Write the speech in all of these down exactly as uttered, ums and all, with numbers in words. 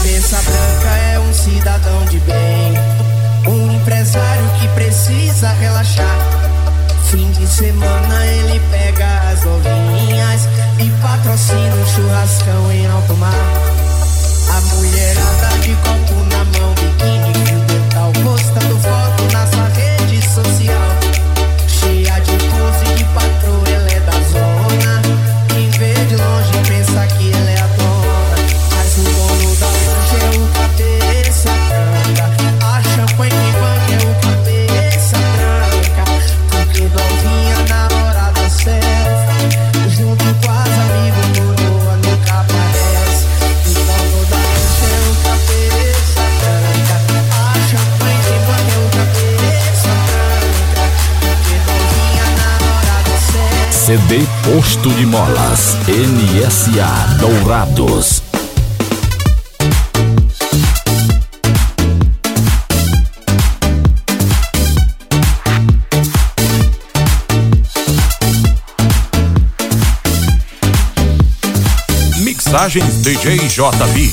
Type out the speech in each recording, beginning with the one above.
cabeça branca é um cidadão de bem, um empresário que precisa relaxar. Fim de semana ele pega as novinhas e patrocina um churrascão em alto mar. A mulherada de copo na mão, biquíni, fio dental, postando foto na sua rede social. Cheia de pose de patroa, ela é da zona. Quem vê de longe pensa que ela é a dona, mas o dono da loja é o cabeça branca. A champanhe que banca é o cabeça branca. Porque novinha na hora da selfie, junto com as amigos, coroa nunca aparece. O dono da loja é o cabeça branca. A champanhe que banca é o cabeça branca. Porque novinha na hora da selfie. C D Posto de Molas, N S A Dourados. Mixagens D J J B.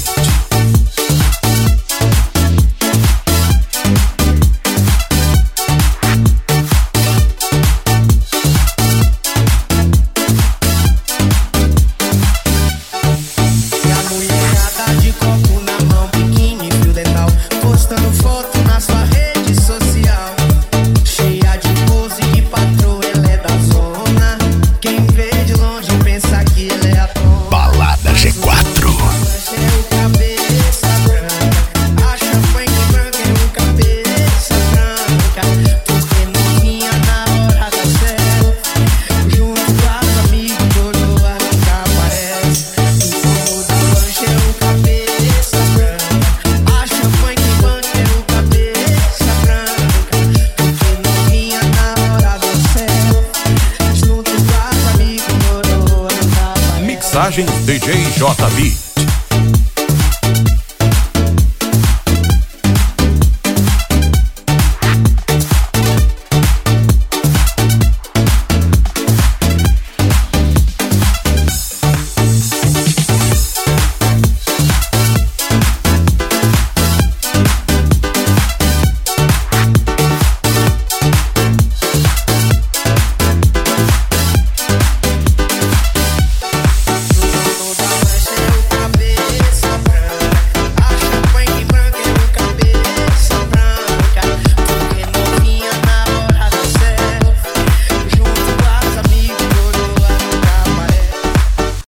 Mixagens D J J B.